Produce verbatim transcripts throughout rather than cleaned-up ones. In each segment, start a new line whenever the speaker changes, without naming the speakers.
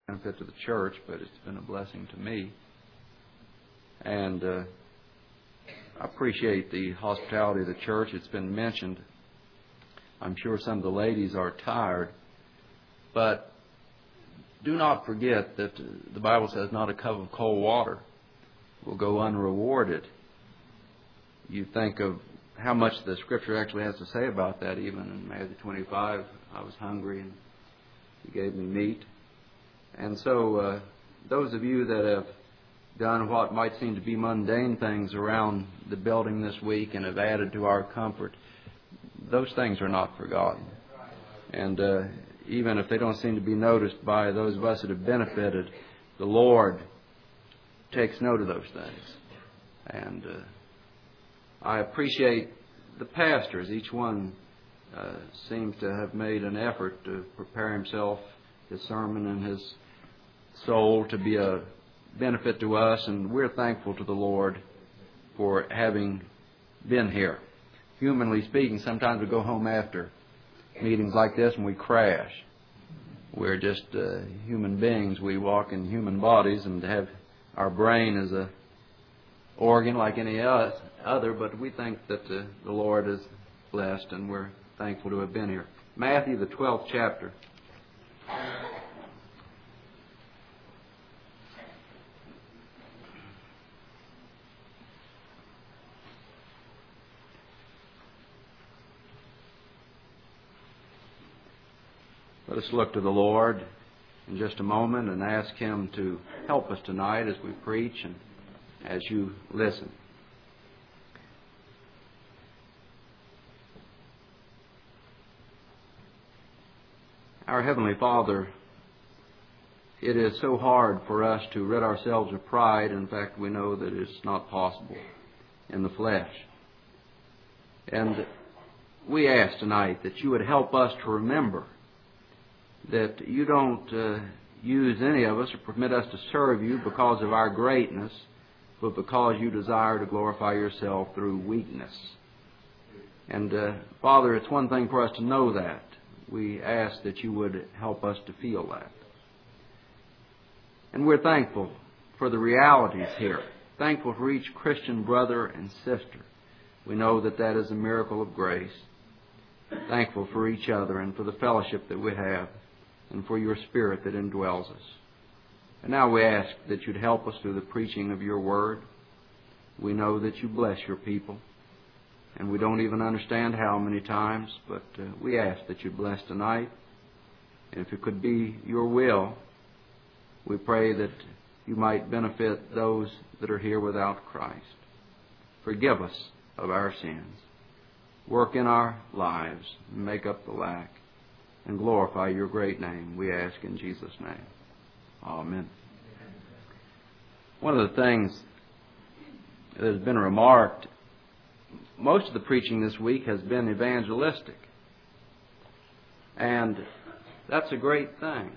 benefit to the church, but it's been a blessing to me. And uh, I appreciate the hospitality of the church. It's been mentioned. I'm sure some of the ladies are tired, but do not forget that the Bible says not a cup of cold water will go unrewarded. You think of how much the Scripture actually has to say about that. Even in Matthew twenty-five, I was hungry and He gave me meat. And so uh, those of you that have done what might seem to be mundane things around the building this week and have added to our comfort, those things are not forgotten. And uh, even if they don't seem to be noticed by those of us that have benefited, the Lord takes note of those things. And uh, I appreciate the pastors. Each one uh, seems to have made an effort to prepare himself, his sermon and his soul to be a benefit to us, and we're thankful to the Lord for having been here. Humanly speaking, sometimes we go home after meetings like this and we crash. We're just uh, human beings. We walk in human bodies and have our brain as a organ like any other, but we think that uh, the Lord is blessed, and we're thankful to have been here. Matthew, the twelfth chapter. Let us look to the Lord in just a moment and ask Him to help us tonight as we preach and as you listen. Our Heavenly Father, it is so hard for us to rid ourselves of pride. In fact, we know that it's not possible in the flesh. And we ask tonight that you would help us to remember that you don't uh, use any of us or permit us to serve you because of our greatness, but because you desire to glorify yourself through weakness. And uh, Father, it's one thing for us to know that. We ask that you would help us to feel that. And we're thankful for the realities here. Thankful for each Christian brother and sister. We know that that is a miracle of grace. Thankful for each other and for the fellowship that we have, and for your Spirit that indwells us. And now we ask that you'd help us through the preaching of your word. We know that you bless your people, and we don't even understand how many times, but uh, we ask that you'd bless tonight. And if it could be your will, we pray that you might benefit those that are here without Christ. Forgive us of our sins. Work in our lives, make up the lack, and glorify your great name, we ask in Jesus' name. Amen. One of the things that has been remarked, most of the preaching this week has been evangelistic. And that's a great thing.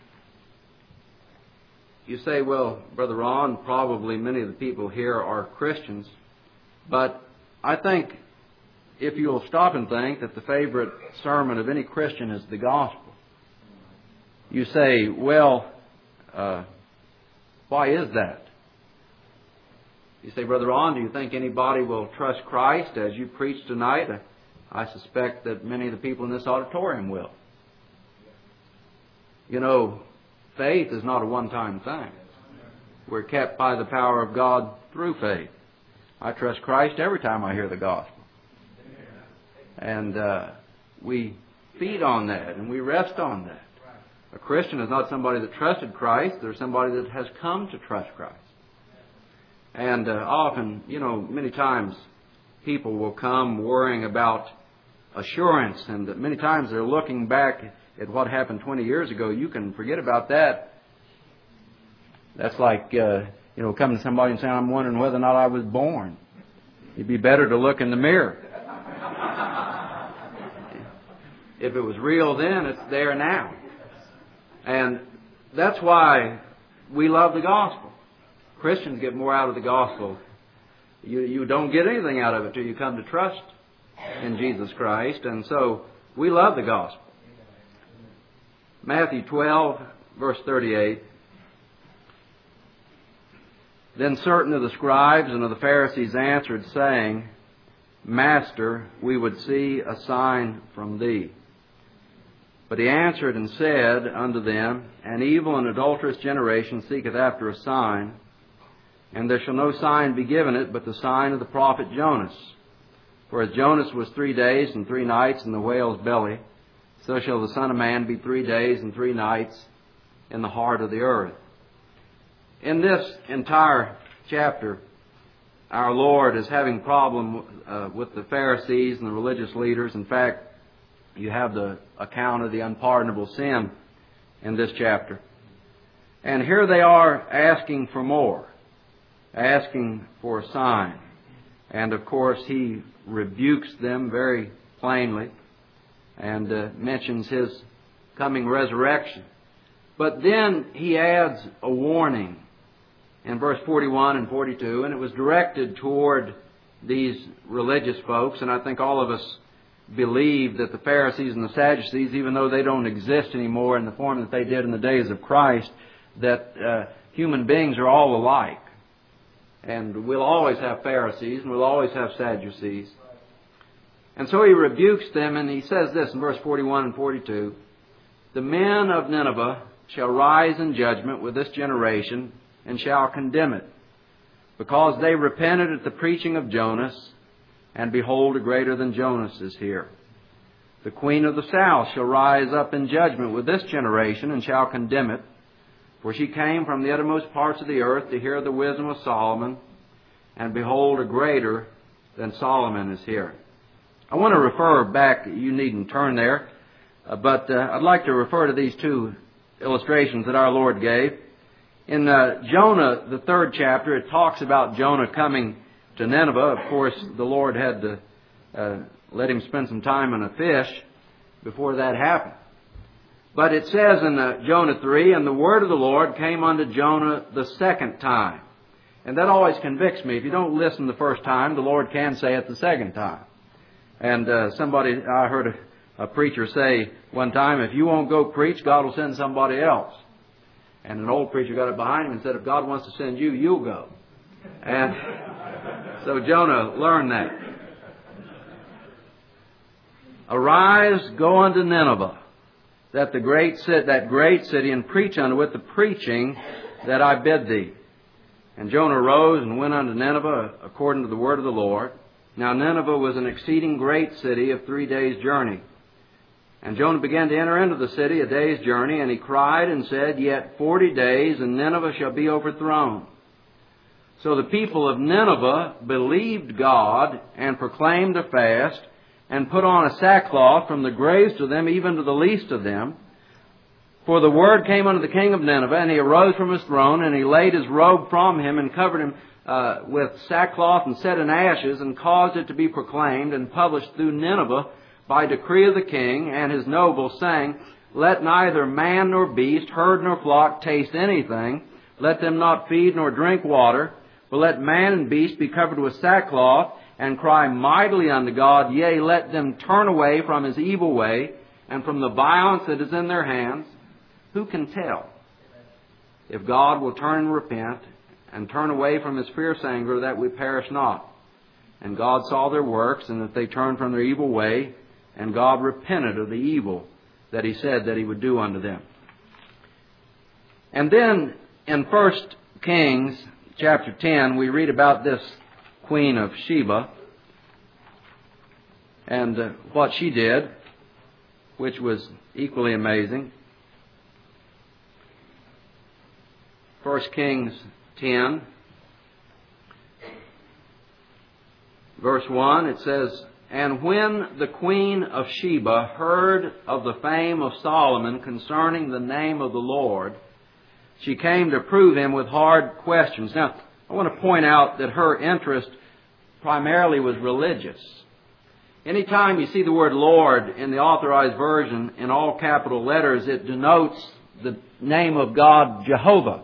You say, well, Brother Ron, probably many of the people here are Christians, but I think if you'll stop and think that the favorite sermon of any Christian is the gospel, you say, well, uh, why is that? You say, Brother Ron, do you think anybody will trust Christ as you preach tonight? I suspect that many of the people in this auditorium will. You know, faith is not a one-time thing. We're kept by the power of God through faith. I trust Christ every time I hear the gospel. And uh, we feed on that and we rest on that. A Christian is not somebody that trusted Christ. They're somebody that has come to trust Christ. And uh, often, you know, many times people will come worrying about assurance, and that many times they're looking back at what happened twenty years ago. You can forget about that. That's like, uh, you know, coming to somebody and saying, I'm wondering whether or not I was born. It'd be better to look in the mirror. If it was real then, it's there now. And that's why we love the gospel. Christians get more out of the gospel. You, you don't get anything out of it till you come to trust in Jesus Christ. And so we love the gospel. Matthew twelve, verse thirty-eight. Then certain of the scribes and of the Pharisees answered, saying, Master, we would see a sign from thee. But he answered and said unto them, An evil and adulterous generation seeketh after a sign, and there shall no sign be given it but the sign of the prophet Jonas. For as Jonas was three days and three nights in the whale's belly, so shall the Son of Man be three days and three nights in the heart of the earth. In this entire chapter, our Lord is having problem uh, with the Pharisees and the religious leaders. In fact, you have the account of the unpardonable sin in this chapter. And here they are asking for more, asking for a sign. And of course, He rebukes them very plainly and uh, mentions His coming resurrection. But then He adds a warning in verse forty-one and forty-two, and it was directed toward these religious folks, and I think all of us believe that the Pharisees and the Sadducees, even though they don't exist anymore in the form that they did in the days of Christ, that uh, human beings are all alike. And we'll always have Pharisees and we'll always have Sadducees. And so He rebukes them, and He says this in verse forty-one and forty-two, The men of Nineveh shall rise in judgment with this generation, and shall condemn it, because they repented at the preaching of Jonas, and behold, a greater than Jonas is here. The queen of the south shall rise up in judgment with this generation, and shall condemn it, for she came from the uttermost parts of the earth to hear the wisdom of Solomon, and behold, a greater than Solomon is here. I want to refer back, you needn't turn there, uh, but uh, I'd like to refer to these two illustrations that our Lord gave. In uh, Jonah, the third chapter, it talks about Jonah coming to Nineveh. Of course, the Lord had to uh, let him spend some time in a fish before that happened. But it says in uh, Jonah three, And the word of the Lord came unto Jonah the second time. And that always convicts me. If you don't listen the first time, the Lord can say it the second time. And uh, somebody, I heard a, a preacher say one time, if you won't go preach, God will send somebody else. And an old preacher got it behind him and said, if God wants to send you, you'll go. And so Jonah learned that. Arise, go unto Nineveh, that the great city, that great city, and preach unto it the preaching that I bid thee. And Jonah rose and went unto Nineveh according to the word of the Lord. Now Nineveh was an exceeding great city of three days' journey. And Jonah began to enter into the city a day's journey, and he cried and said, Yet forty days, and Nineveh shall be overthrown. So the people of Nineveh believed God, and proclaimed a fast, and put on a sackcloth from the greatest of them even to the least of them. For the word came unto the king of Nineveh, and he arose from his throne, and he laid his robe from him, and covered him uh, with sackcloth, and set in ashes, and caused it to be proclaimed and published through Nineveh, by decree of the king and his nobles, saying, Let neither man nor beast, herd nor flock taste anything. Let them not feed nor drink water. But let man and beast be covered with sackcloth, and cry mightily unto God. Yea, let them turn away from his evil way, and from the violence that is in their hands. Who can tell if God will turn and repent, and turn away from His fierce anger, that we perish not? And God saw their works, and that they turned from their evil way, and God repented of the evil that He said that He would do unto them. And then in First Kings chapter ten, we read about this Queen of Sheba and uh, what she did, which was equally amazing. First Kings ten, verse one, it says, And when the Queen of Sheba heard of the fame of Solomon concerning the name of the Lord, she came to prove him with hard questions. Now, I want to point out that her interest primarily was religious. Anytime you see the word Lord in the Authorized Version in all capital letters, it denotes the name of God, Jehovah.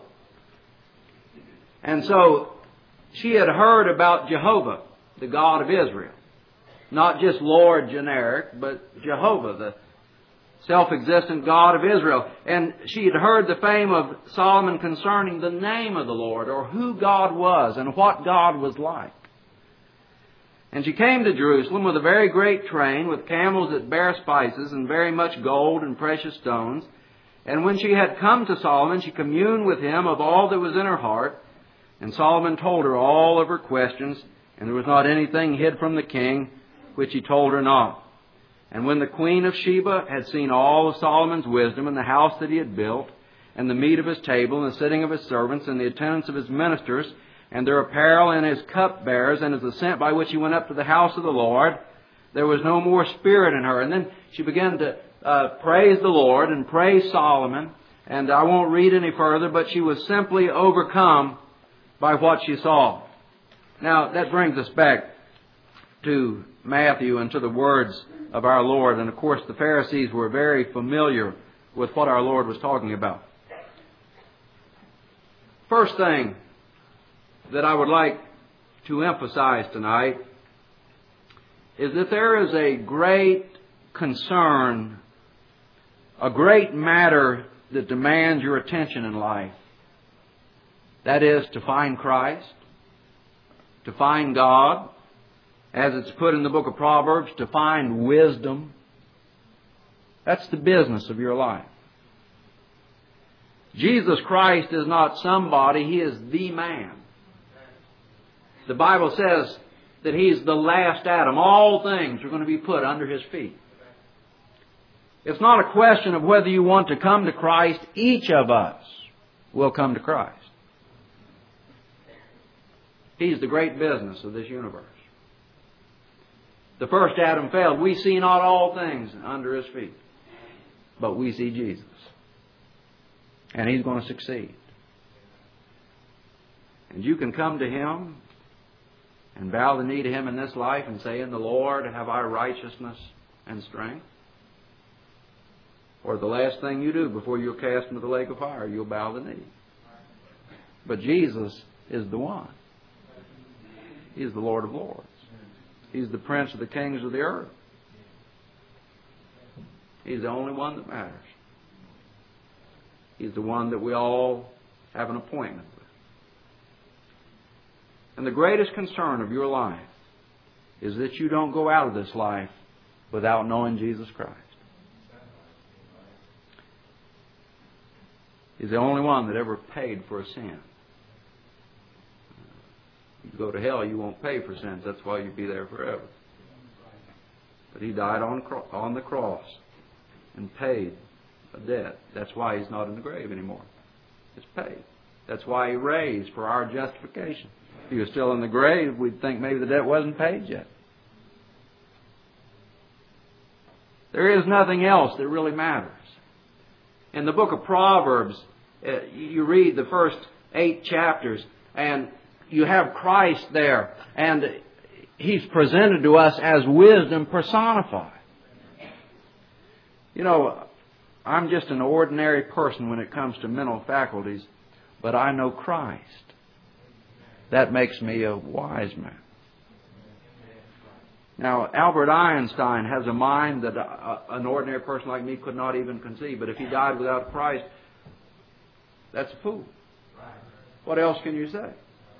And so she had heard about Jehovah, the God of Israel. Not just Lord generic, but Jehovah, the self-existent God of Israel. And she had heard the fame of Solomon concerning the name of the Lord, or who God was and what God was like. And she came to Jerusalem with a very great train, with camels that bear spices, and very much gold and precious stones. And when she had come to Solomon, she communed with him of all that was in her heart. And Solomon told her all of her questions, and there was not anything hid from the king which he told her not. And when the queen of Sheba had seen all of Solomon's wisdom, and the house that he had built, and the meat of his table, and the sitting of his servants, and the attendance of his ministers, and their apparel, and his cupbearers, and his ascent by which he went up to the house of the Lord, there was no more spirit in her. And then she began to uh, praise the Lord and praise Solomon. And I won't read any further, but she was simply overcome by what she saw. Now, that brings us back to Matthew and to the words of our Lord. And of course, the Pharisees were very familiar with what our Lord was talking about. First thing that I would like to emphasize tonight is that there is a great concern, a great matter that demands your attention in life. That is to find Christ, to find God, as it's put in the book of Proverbs, to find wisdom. That's the business of your life. Jesus Christ is not somebody, He is the man. The Bible says that He's the last Adam. All things are going to be put under His feet. It's not a question of whether you want to come to Christ. Each of us will come to Christ. He's the great business of this universe. The first Adam failed. We see not all things under His feet, but we see Jesus. And He's going to succeed. And you can come to Him and bow the knee to Him in this life and say, "In the Lord have I righteousness and strength." Or the last thing you do before you're cast into the lake of fire, you'll bow the knee. But Jesus is the one. He's the Lord of Lords. He's the Prince of the kings of the earth. He's the only one that matters. He's the one that we all have an appointment with. And the greatest concern of your life is that you don't go out of this life without knowing Jesus Christ. He's the only one that ever paid for a sin. You go to hell, you won't pay for sins. That's why you'll be there forever. But He died on, on the cross and paid a debt. That's why He's not in the grave anymore. It's paid. That's why He raised for our justification. If He was still in the grave, we'd think maybe the debt wasn't paid yet. There is nothing else that really matters. In the book of Proverbs, uh, you read the first eight chapters, and you have Christ there, and He's presented to us as wisdom personified. You know, I'm just an ordinary person when it comes to mental faculties, but I know Christ. That makes me a wise man. Now, Albert Einstein has a mind that a, an ordinary person like me could not even conceive, but if he died without Christ, that's a fool. What else can you say?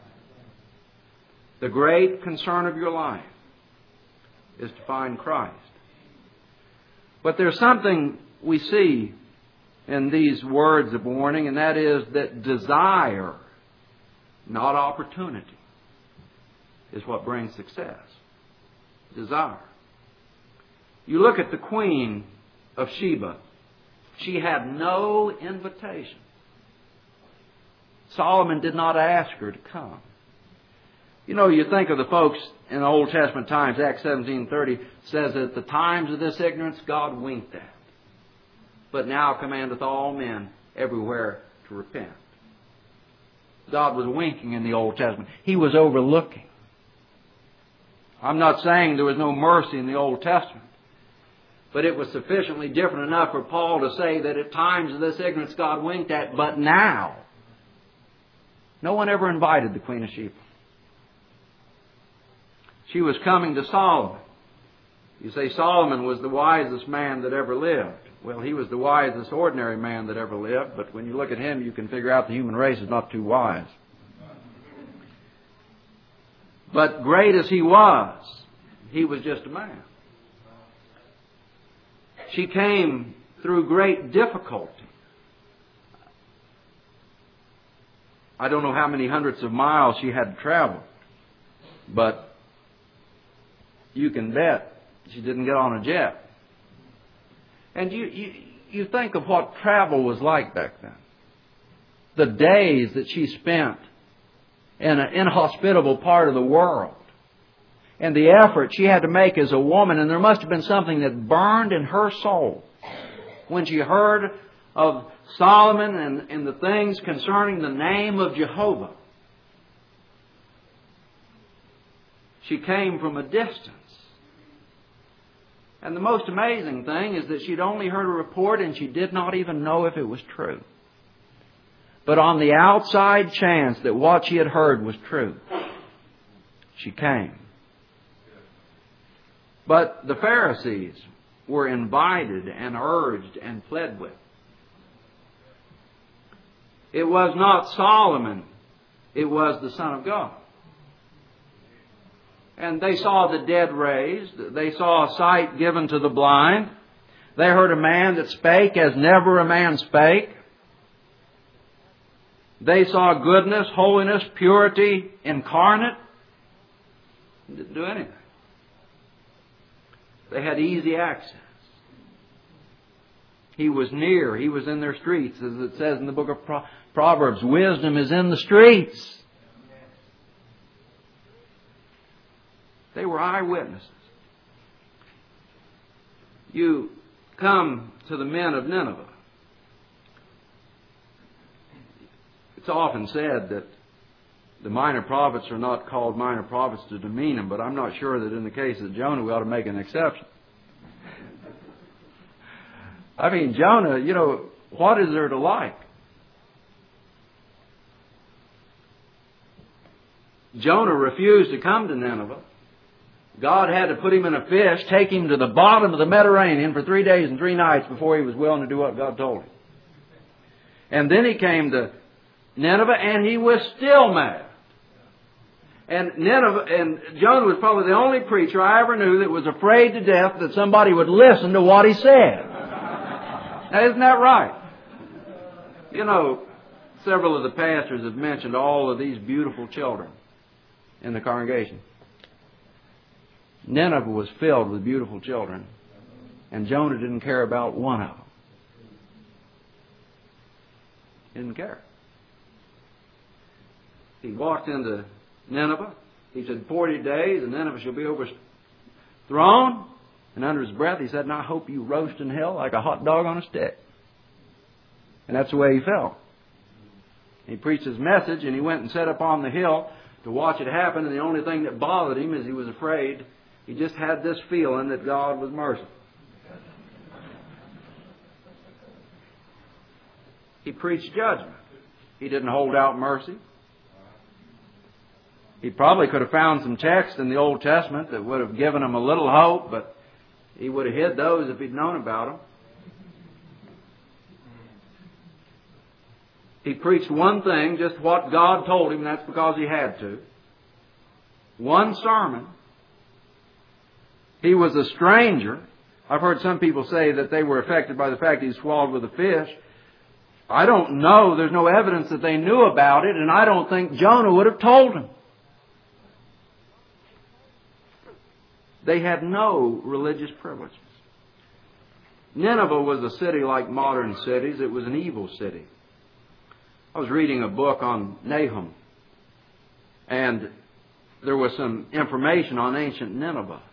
The great concern of your life is to find Christ. But there's something we see in these words of warning, and that is that desire, not opportunity, is what brings success. Desire. You look at the Queen of Sheba. She had no invitation. Solomon did not ask her to come. You know, you think of the folks in the Old Testament times. Acts seventeen thirty says that at the times of this ignorance God winked at, but now commandeth all men everywhere to repent. God was winking in the Old Testament. He was overlooking. I'm not saying there was no mercy in the Old Testament, but it was sufficiently different enough for Paul to say that at times of this ignorance God winked at, but now. No one ever invited the Queen of Sheba. She was coming to Solomon. You say Solomon was the wisest man that ever lived. Well, he was the wisest ordinary man that ever lived, but when you look at him, you can figure out the human race is not too wise. But great as he was, he was just a man. She came through great difficulty. I don't know how many hundreds of miles she had to travel, but you can bet she didn't get on a jet. And you, you, you think of what travel was like back then. The days that she spent in an inhospitable part of the world. And the effort she had to make as a woman. And there must have been something that burned in her soul when she heard of Solomon and, and the things concerning the name of Jehovah. She came from a distance. And the most amazing thing is that she'd only heard a report and she did not even know if it was true. But on the outside chance that what she had heard was true, she came. But the Pharisees were invited and urged and pled with. It was not Solomon, it was the Son of God. And they saw the dead raised. They saw a sight given to the blind. They heard a man that spake as never a man spake. They saw goodness, holiness, purity incarnate. Didn't do anything. They had easy access. He was near. He was in their streets. As it says in the book of Proverbs, wisdom is in the streets. They were eyewitnesses. You come to the men of Nineveh. It's often said that the minor prophets are not called minor prophets to demean them, but I'm not sure that in the case of Jonah we ought to make an exception. I mean, Jonah, you know, what is there to like? Jonah refused to come to Nineveh. God had to put him in a fish, take him to the bottom of the Mediterranean for three days and three nights before he was willing to do what God told him. And then he came to Nineveh and he was still mad. And Nineveh, and Jonah was probably the only preacher I ever knew that was afraid to death that somebody would listen to what he said. Now, isn't that right? You know, several of the pastors have mentioned all of these beautiful children in the congregation. Nineveh was filled with beautiful children, and Jonah didn't care about one of them. He didn't care. He walked into Nineveh. He said, forty days and Nineveh shall be overthrown. And under his breath he said, and I hope you roast in hell like a hot dog on a stick. And that's the way he felt. He preached his message and he went and sat up on the hill to watch it happen. And the only thing that bothered him is he was afraid. He just had this feeling that God was merciful. He preached judgment. He didn't hold out mercy. He probably could have found some texts in the Old Testament that would have given him a little hope, but he would have hid those if he'd known about them. He preached one thing, just what God told him, and that's because he had to. One sermon. He was a stranger. I've heard some people say that they were affected by the fact he was swallowed with a fish. I don't know. There's no evidence that they knew about it, and I don't think Jonah would have told them. They had no religious privileges. Nineveh was a city like modern cities. It was an evil city. I was reading a book on Nahum, and there was some information on ancient Nineveh.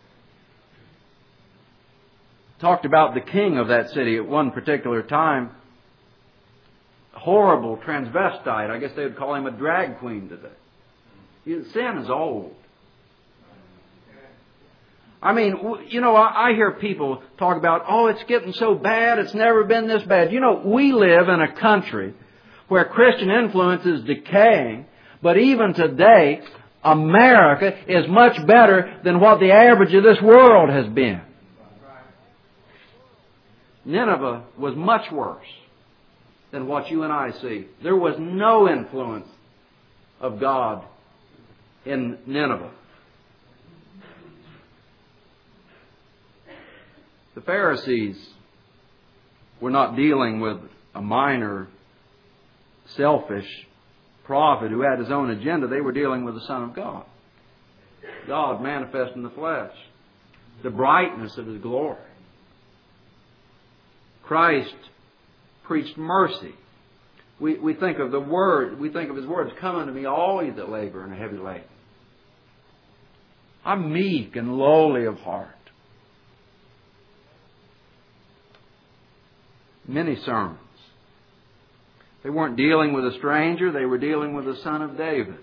Talked about the king of that city at one particular time. Horrible transvestite. I guess they would call him a drag queen today. Sin is old. I mean, you know, I hear people talk about, oh, it's getting so bad, it's never been this bad. You know, we live in a country where Christian influence is decaying, but even today, America is much better than what the average of this world has been. Nineveh was much worse than what you and I see. There was no influence of God in Nineveh. The Pharisees were not dealing with a minor, selfish prophet who had his own agenda. They were dealing with the Son of God. God manifest in the flesh. The brightness of His glory. Christ preached mercy. We, we think of the Word, we think of His words, "Come unto me, all ye that labor and are heavy laden. I'm meek and lowly of heart." Many sermons. They weren't dealing with a stranger, they were dealing with the Son of David.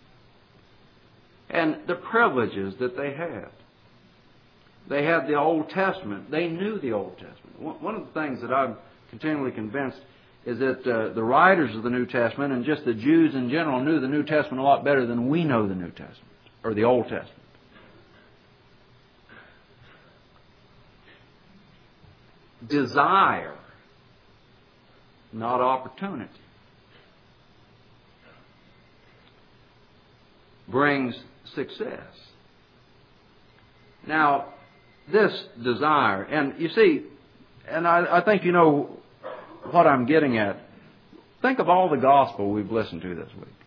And the privileges that they had. They had the Old Testament. They knew the Old Testament. One of the things that I'm continually convinced is that uh, the writers of the New Testament and just the Jews in general knew the New Testament a lot better than we know the New Testament, or the Old Testament. Desire, not opportunity, brings success. Now, this desire, and you see, and I, I think you know what I'm getting at. Think of all the gospel we've listened to this week.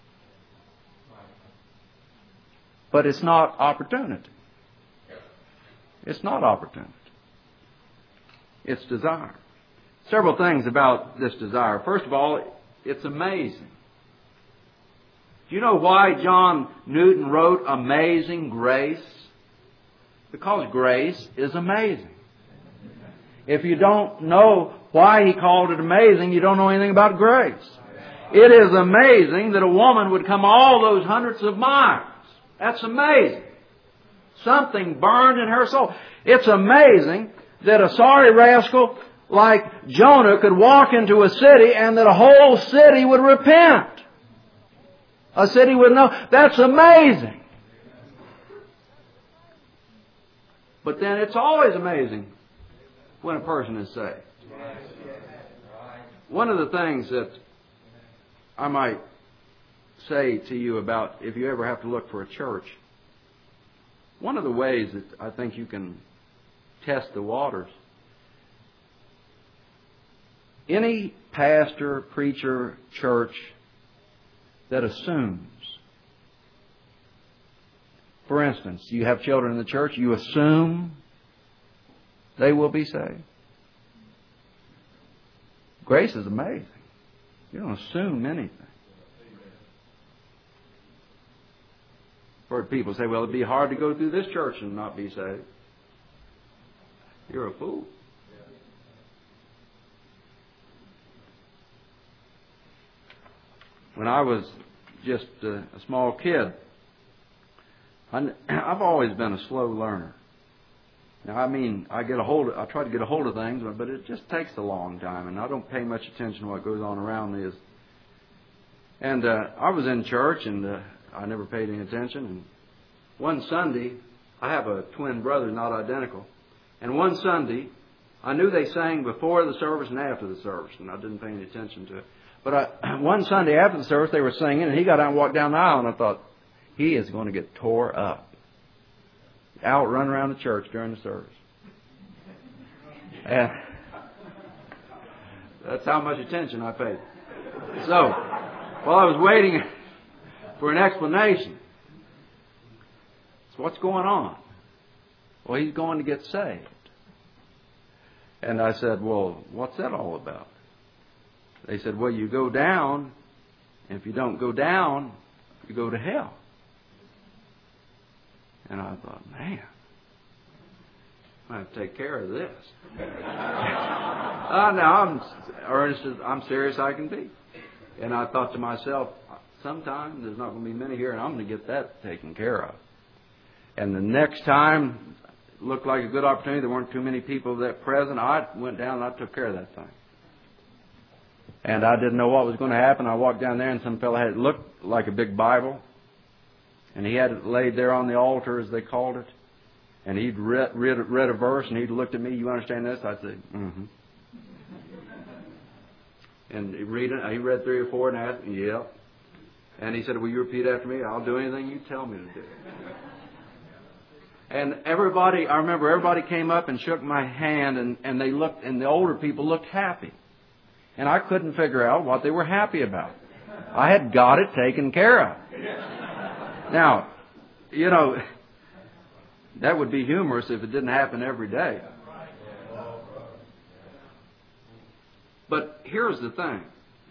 But it's not opportunity. It's not opportunity. It's desire. Several things about this desire. First of all, it's amazing. Do you know why John Newton wrote Amazing Grace? Because grace is amazing. If you don't know why he called it amazing, you don't know anything about grace. It is amazing that a woman would come all those hundreds of miles. That's amazing. Something burned in her soul. It's amazing that a sorry rascal like Jonah could walk into a city and that a whole city would repent. A city would know. That's amazing. But then it's always amazing when a person is saved. One of the things that I might say to you about if you ever have to look for a church, one of the ways that I think you can test the waters, any pastor, preacher, church that assumes, for instance, you have children in the church, you assume they will be saved. Grace is amazing. You don't assume anything. I've heard people say, well, it'd be hard to go through this church and not be saved. You're a fool. When I was just a, a small kid, I, I've always been a slow learner. Now, I mean, I get a hold of, I try to get a hold of things, but it just takes a long time, and I don't pay much attention to what goes on around me. And uh, I was in church, and uh, I never paid any attention. And one Sunday, I have a twin brother, not identical. And one Sunday, I knew they sang before the service and after the service, and I didn't pay any attention to it. But I, one Sunday after the service, they were singing, and he got out and walked down the aisle, and I thought, he is going to get tore up. Out, run around the church during the service. And that's how much attention I paid. So, while I was waiting for an explanation, so what's going on? Well, he's going to get saved. And I said, well, what's that all about? They said, well, you go down, and if you don't go down, you go to hell. And I thought, man, I have to take care of this. uh, now, I'm earnest, as, I'm serious I can be. And I thought to myself, sometime there's not going to be many here, and I'm going to get that taken care of. And the next time, it looked like a good opportunity. There weren't too many people that present. I went down and I took care of that thing. And I didn't know what was going to happen. I walked down there, and some fellow had it looked like a big Bible. And he had it laid there on the altar, as they called it. And he'd read, read, read a verse, and he'd looked at me, you understand this? I'd say, mm-hmm. And he'd read it, he read three or four, and asked, yeah. And he said, will you repeat after me? I'll do anything you tell me to do. And everybody, I remember everybody came up and shook my hand, and, and they looked, and the older people looked happy. And I couldn't figure out what they were happy about. I had got it taken care of. Now, you know, that would be humorous if it didn't happen every day. But here's the thing.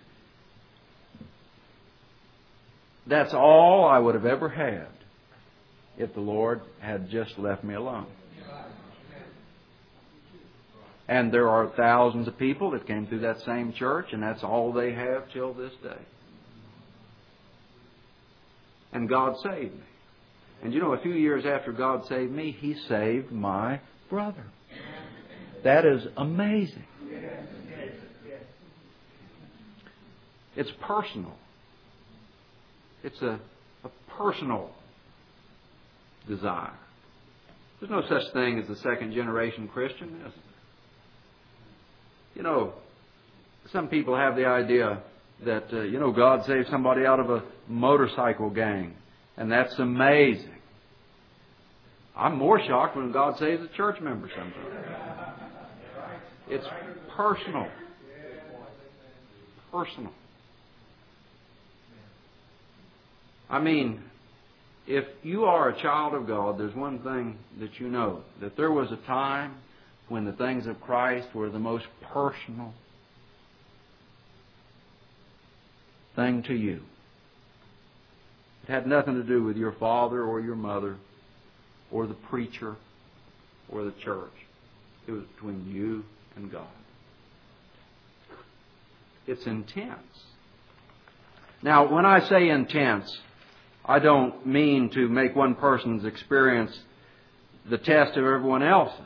That's all I would have ever had if the Lord had just left me alone. And there are thousands of people that came through that same church, and that's all they have till this day. And God saved me. And you know, a few years after God saved me, He saved my brother. That is amazing. It's personal. It's a, a personal desire. There's no such thing as a second generation Christian, is there? You know, some people have the idea that, uh, you know, God saved somebody out of a motorcycle gang, and that's amazing. I'm more shocked when God saves a church member sometimes. It's personal. Personal. I mean, if you are a child of God, there's one thing that you know, that there was a time when the things of Christ were the most personal thing to you. It had nothing to do with your father or your mother or the preacher or the church. It was between you and God. It's intense. Now, when I say intense, I don't mean to make one person's experience the test of everyone else's.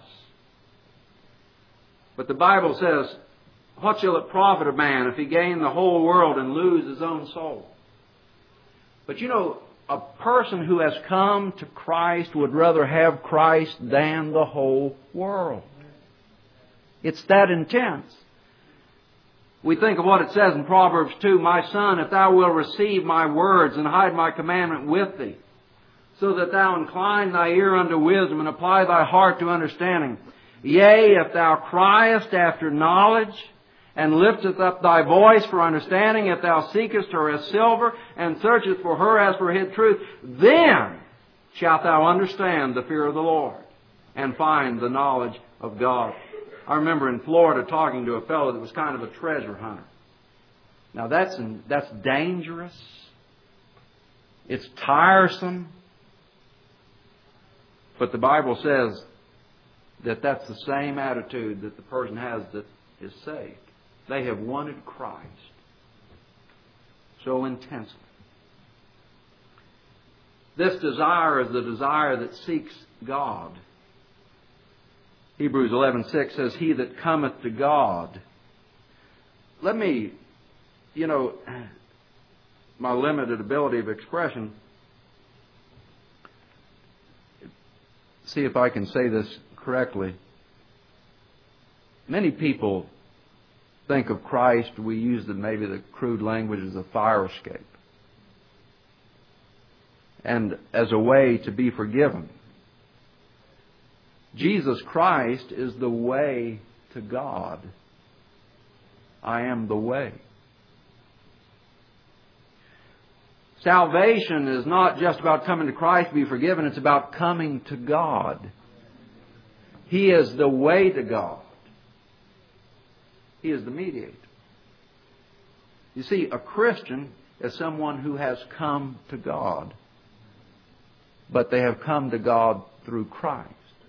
But the Bible says, what shall it profit a man if he gain the whole world and lose his own soul? But you know, a person who has come to Christ would rather have Christ than the whole world. It's that intense. We think of what it says in Proverbs two, my son, if thou wilt receive my words and hide my commandment with thee, so that thou incline thy ear unto wisdom and apply thy heart to understanding. Yea, if thou criest after knowledge and lifteth up thy voice for understanding, if thou seekest her as silver and searchest for her as for hid truth, then shalt thou understand the fear of the Lord and find the knowledge of God. I remember in Florida talking to a fellow that was kind of a treasure hunter. Now that's that's dangerous. It's tiresome. But the Bible says that that's the same attitude that the person has that is saved. They have wanted Christ so intensely. This desire is the desire that seeks God. Hebrews eleven six says, he that cometh to God. Let me, you know, my limited ability of expression, see if I can say this correctly. Many people think of Christ, we use the, maybe the crude language, as a fire escape. And as a way to be forgiven. Jesus Christ is the way to God. I am the way. Salvation is not just about coming to Christ to be forgiven. It's about coming to God. He is the way to God. He is the mediator. You see, a Christian is someone who has come to God. But they have come to God through Christ.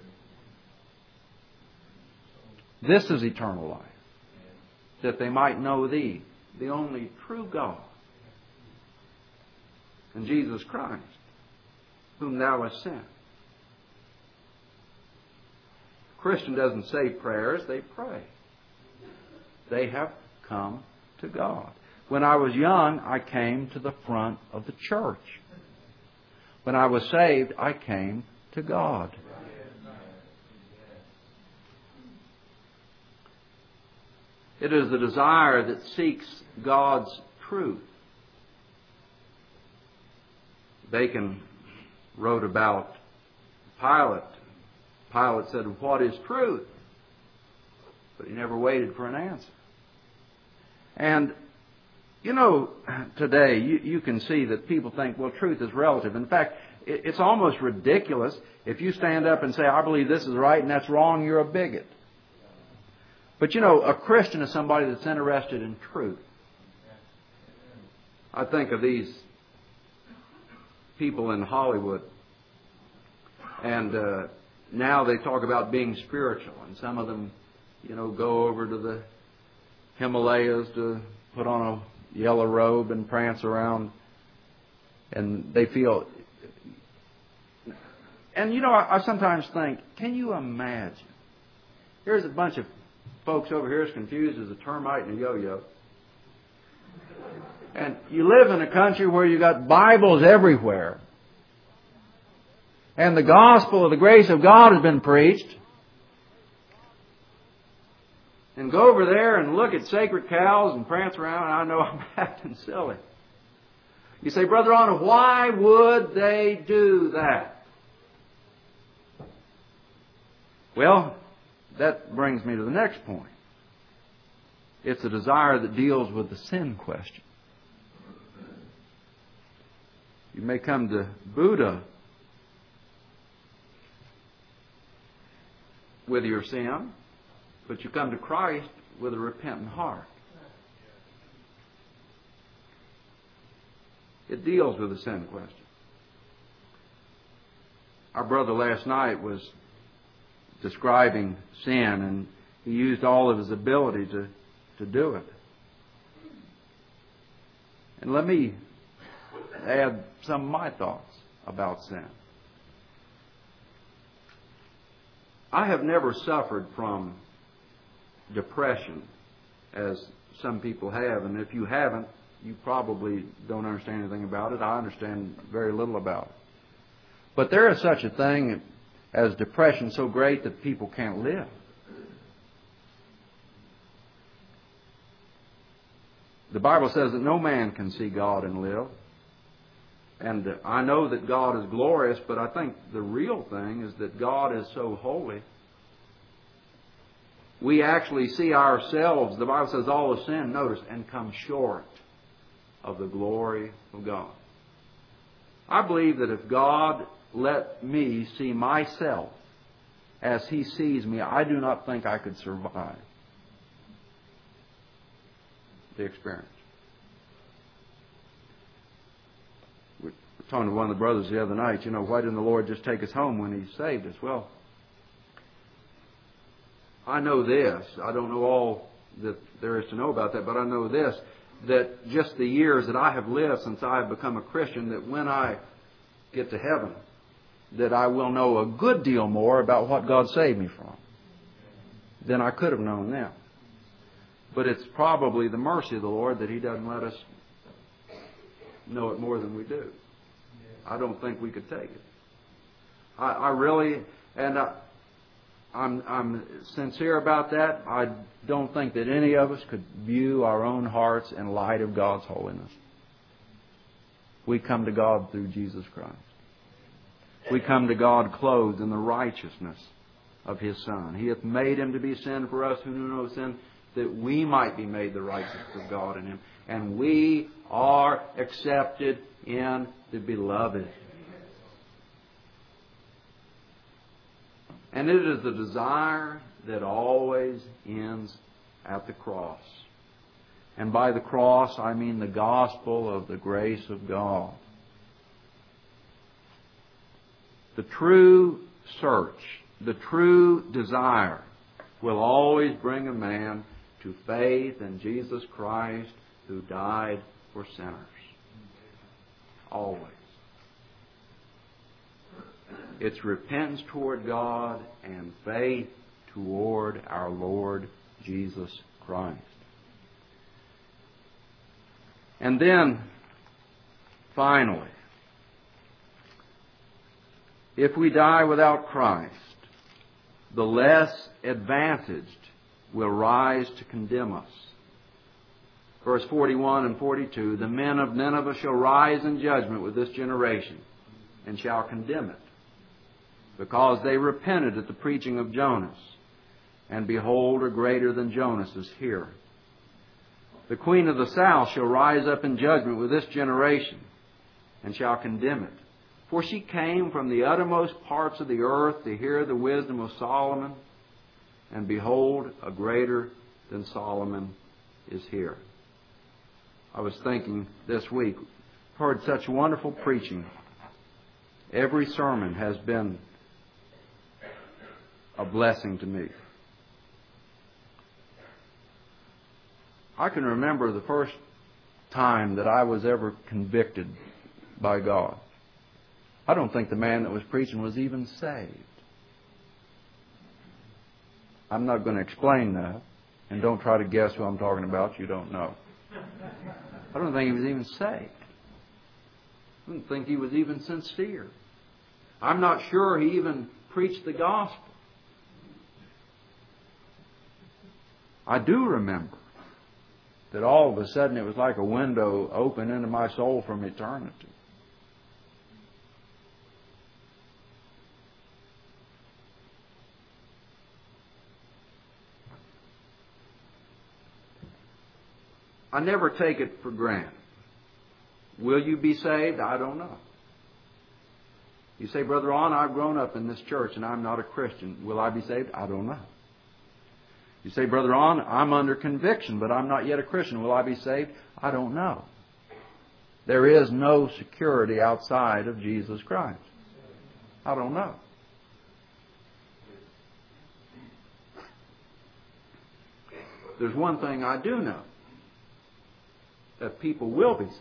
This is eternal life, that they might know Thee, the only true God, and Jesus Christ, whom Thou hast sent. A Christian doesn't say prayers, they pray. They have come to God. When I was young, I came to the front of the church. When I was saved, I came to God. It is the desire that seeks God's truth. Bacon wrote about Pilate. Pilate said, "What is truth?" But he never waited for an answer. And, you know, today you, you can see that people think, well, truth is relative. In fact, it, it's almost ridiculous if you stand up and say, "I believe this is right and that's wrong," you're a bigot. But, you know, a Christian is somebody that's interested in truth. I think of these people in Hollywood, and uh, now they talk about being spiritual, and some of them, you know, go over to the Himalayas to put on a yellow robe and prance around, and they feel... And, you know, I, I sometimes think, can you imagine? Here's a bunch of folks over here as confused as a termite and a yo-yo. And you live in a country where you got Bibles everywhere. And the gospel of the grace of God has been preached. And go over there and look at sacred cows and prance around, and I know I'm acting silly. You say, "Brother Arnold, why would they do that?" Well, that brings me to the next point. It's a desire that deals with the sin question. You may come to Buddha with your sin, but you come to Christ with a repentant heart. It deals with the sin question. Our brother last night was describing sin, and he used all of his ability to, to do it. And let me add some of my thoughts about sin. I have never suffered from depression as some people have, and if you haven't, you probably don't understand anything about it. I understand very little about it. But there is such a thing as depression so great that people can't live. The Bible says that no man can see God and live. And I know that God is glorious, but I think the real thing is that God is so holy. We actually see ourselves, the Bible says, all have sinned, notice, and come short of the glory of God. I believe that if God let me see myself as He sees me, I do not think I could survive the experience. We were talking to one of the brothers the other night, you know, why didn't the Lord just take us home when He saved us? Well, I know this. I don't know all that there is to know about that, but I know this, that just the years that I have lived since I have become a Christian, that when I get to heaven, that I will know a good deal more about what God saved me from than I could have known then. But it's probably the mercy of the Lord that He doesn't let us know it more than we do. I don't think we could take it. I, I really, and I, I'm, I'm sincere about that. I don't think that any of us could view our own hearts in light of God's holiness. We come to God through Jesus Christ. We come to God clothed in the righteousness of His Son. He hath made Him to be sin for us who knew no sin, that we might be made the righteousness of God in Him. And we are accepted in the Beloved. And it is the desire that always ends at the cross. And by the cross, I mean the gospel of the grace of God. The true search, the true desire will always bring a man to faith in Jesus Christ who died for sinners. Always. It's repentance toward God and faith toward our Lord Jesus Christ. And then, finally, if we die without Christ, the less advantaged will rise to condemn us. Verse forty-one and forty-two, the men of Nineveh shall rise in judgment with this generation and shall condemn it, because they repented at the preaching of Jonas. And behold, a greater than Jonas is here. The queen of the south shall rise up in judgment with this generation and shall condemn it. For she came from the uttermost parts of the earth to hear the wisdom of Solomon. And behold, a greater than Solomon is here. I was thinking this week, heard such wonderful preaching. Every sermon has been a blessing to me. I can remember the first time that I was ever convicted by God. I don't think the man that was preaching was even saved. I'm not going to explain that, and don't try to guess who I'm talking about. You don't know. I don't think he was even saved. I don't think he was even sincere. I'm not sure he even preached the gospel. I do remember that all of a sudden it was like a window open into my soul from eternity. I never take it for granted. Will you be saved? I don't know. You say, Brother Ron, I've grown up in this church and I'm not a Christian. Will I be saved? I don't know. You say, Brother Ron, I'm under conviction, but I'm not yet a Christian. Will I be saved? I don't know. There is no security outside of Jesus Christ. I don't know. There's one thing I do know. That people will be saved.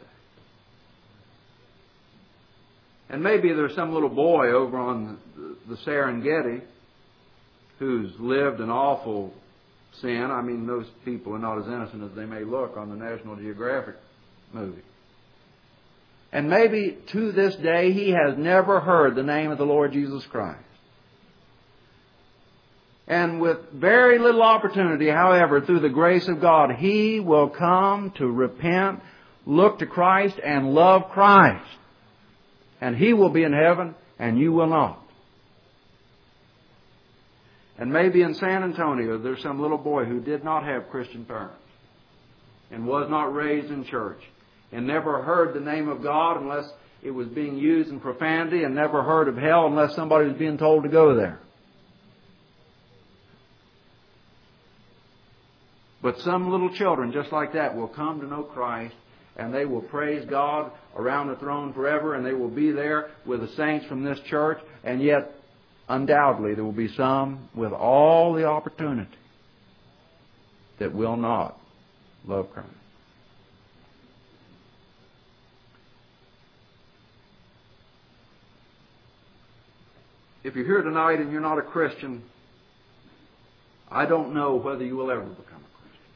And maybe there's some little boy over on the Serengeti who's lived an awful sin. I mean, those people are not as innocent as they may look on the National Geographic movie. And maybe to this day he has never heard the name of the Lord Jesus Christ. And with very little opportunity, however, through the grace of God, he will come to repent, look to Christ, and love Christ. And he will be in heaven, and you will not. And maybe in San Antonio, there's some little boy who did not have Christian parents, and was not raised in church, and never heard the name of God unless it was being used in profanity, and never heard of hell unless somebody was being told to go there. But some little children just like that will come to know Christ, and they will praise God around the throne forever, and they will be there with the saints from this church, and yet undoubtedly there will be some with all the opportunity that will not love Christ. If you're here tonight and you're not a Christian, I don't know whether you will ever become a Christian.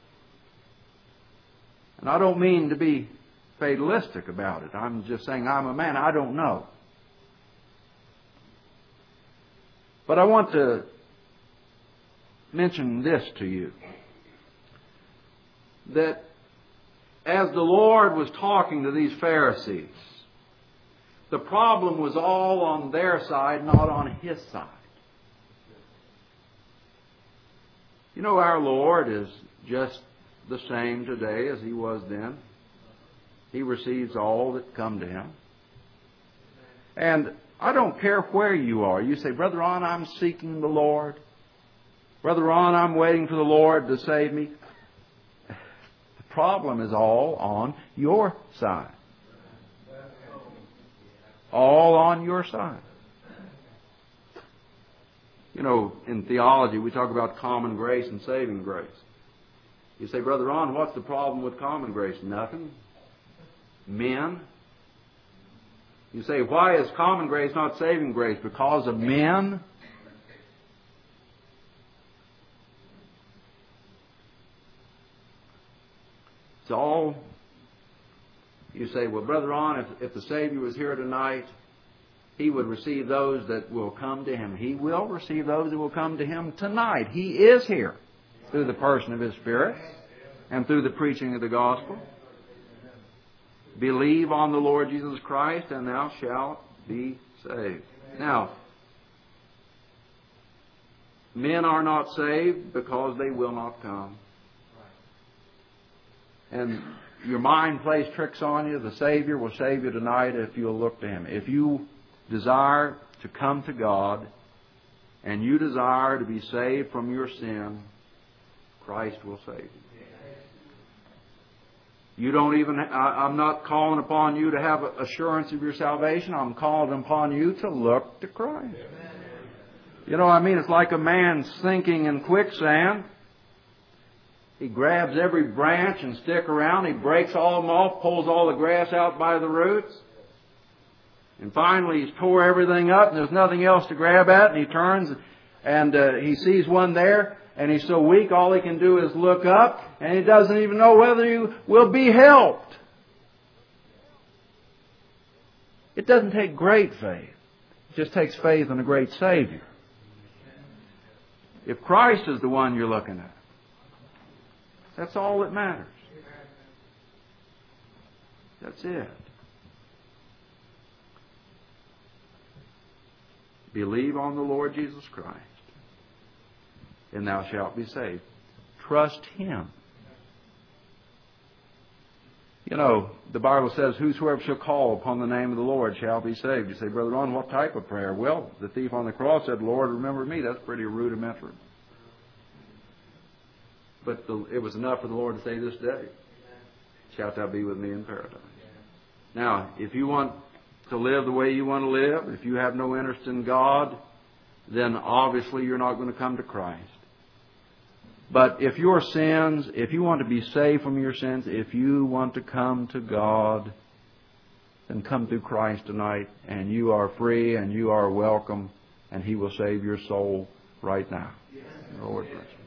And I don't mean to be fatalistic about it. I'm just saying I'm a man. I don't know. But I want to mention this to you. That as the Lord was talking to these Pharisees, the problem was all on their side, not on His side. You know, our Lord is just the same today as He was then. He receives all that come to Him. And I don't care where you are. You say, Brother Ron, I'm seeking the Lord. Brother Ron, I'm waiting for the Lord to save me. The problem is all on your side. All on your side. You know, in theology, we talk about common grace and saving grace. You say, Brother Ron, what's the problem with common grace? Nothing. Men. You say, why is common grace not saving grace? Because of men? It's all... You say, well, Brother Ron, if, if the Savior was here tonight, He would receive those that will come to Him. He will receive those that will come to Him tonight. He is here. through the person of His Spirit and through the preaching of the gospel. Believe on the Lord Jesus Christ, and thou shalt be saved. Now, men are not saved because they will not come. And your mind plays tricks on you. The Savior will save you tonight if you'll look to Him. If you desire to come to God and you desire to be saved from your sin, Christ will save you. You don't even, I, I'm not calling upon you to have assurance of your salvation. I'm calling upon you to look to Christ. You know, I mean, it's like a man sinking in quicksand. He grabs every branch and stick around. He breaks all of them off, pulls all the grass out by the roots. And finally, he's tore everything up and there's nothing else to grab at. And he turns and uh, he sees one there. And he's so weak, all he can do is look up. And he doesn't even know whether he will be helped. It doesn't take great faith. It just takes faith in a great Savior. If Christ is the one you're looking at, that's all that matters. That's it. Believe on the Lord Jesus Christ, and thou shalt be saved. Trust Him. You know, the Bible says, whosoever shall call upon the name of the Lord shall be saved. You say, Brother Ron, what type of prayer? Well, the thief on the cross said, Lord, remember me. That's pretty rudimentary. But the, it was enough for the Lord to say this day, shalt thou be with me in paradise. Now, if you want to live the way you want to live, if you have no interest in God, then obviously you're not going to come to Christ. But if your sins, if you want to be saved from your sins, if you want to come to God, then come through Christ tonight, and you are free and you are welcome, and He will save your soul right now. Lord bless you.